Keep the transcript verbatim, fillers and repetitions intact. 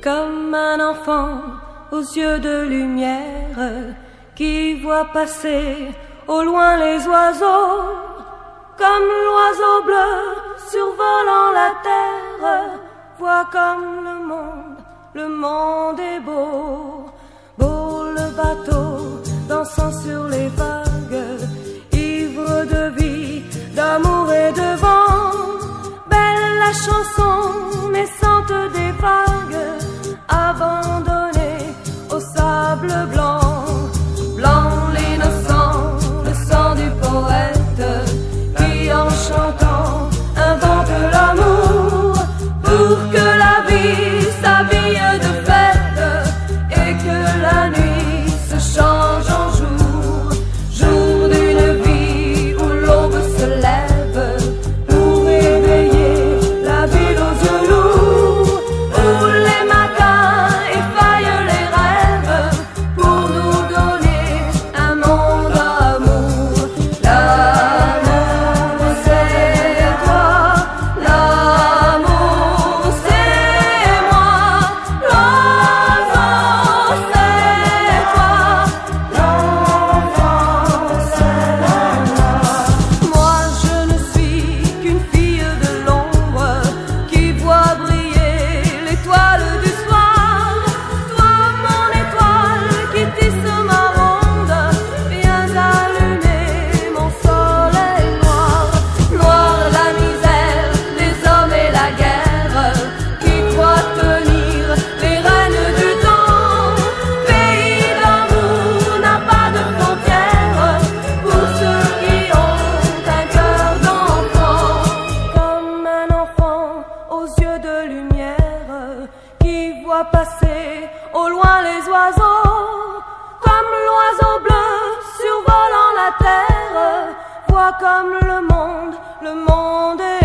comme un enfant aux yeux de lumière qui voit passer au loin les oiseaux, comme l'oiseau bleu survolant la terre, voit comme le monde, le monde est beau. Beau le bateau dansant sur les vagues, ivre de vie, d'amour et de vent. Belle la chanson naissante des vagues, abandonnée au sable blanc. Blanc l'innocent, le sang du poète, qui en chantant invente l'amour, pour que la vie s'habille de fête et que la nuit se change en jour. Jour d'une vie où l'aube se lève pour éveiller la ville aux yeux lourds, où les matins effaillent les rêves pour nous donner un monde d'amour. L'amour c'est toi, l'amour c'est moi, l'oiseau c'est toi, l'enfant c'est moi. Moi je ne suis qu'une fille de l'ombre qui voit briller l'étoile du soir. Toi mon étoile qui tisse ma ronde, viens allumer mon soleil noir. Noir la misère des hommes et la guerre, qui croient tenir les rênes du temps. Pays d'amour n'a pas de frontières pour ceux qui ont un cœur d'enfant. Comme un enfant aux yeux de lumière, qui voit passer au loin les oiseaux, comme l'oiseau bleu survolant la terre, voit comme le monde, le monde est